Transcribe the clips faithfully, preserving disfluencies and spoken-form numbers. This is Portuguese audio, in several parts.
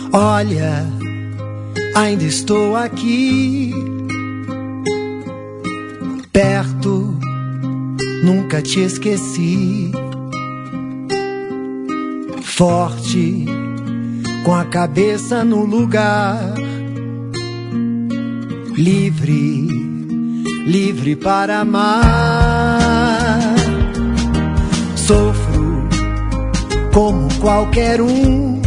Olha, ainda estou aqui, perto, nunca te esqueci. Forte, com a cabeça no lugar, livre, livre para amar. Sofro como qualquer um,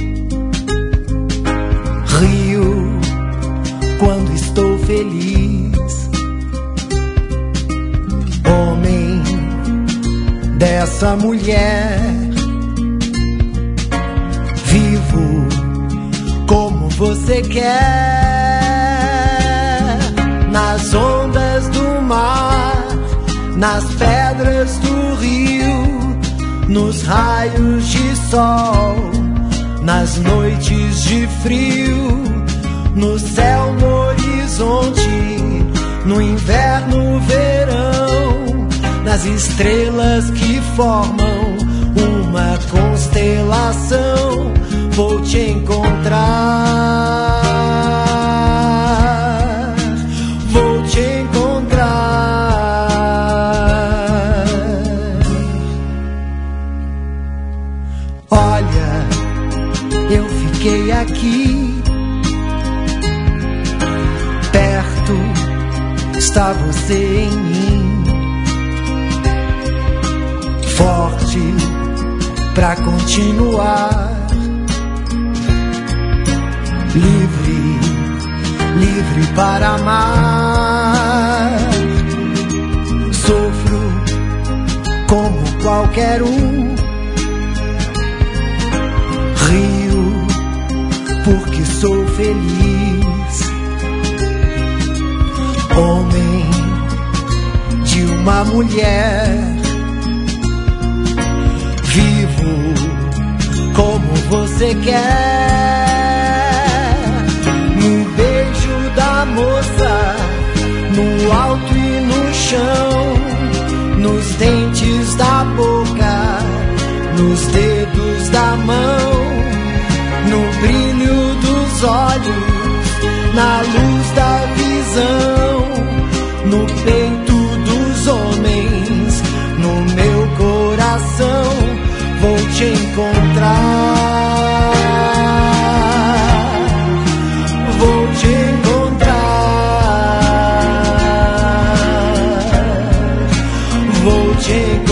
rio quando estou feliz. Homem dessa mulher, vivo como você quer, nas ondas do mar, nas pedras do rio, nos raios de sol, nas noites de frio, no céu, no horizonte, no inverno, verão, nas estrelas que formam uma constelação. Vou te encontrar, vou te encontrar. Olha, eu fiquei aqui, perto está você em mim, forte pra continuar, livre, livre para amar. Sofro como qualquer um, rio porque sou feliz. Homem de uma mulher, vivo como você quer, no beijo da moça, no alto e no chão, nos dentes da boca, nos dedos da mão, no brilho dos olhos, na luz da visão, no peito dos homens, no meu coração. Vou te encontrar, vou te encontrar, vou te encontrar.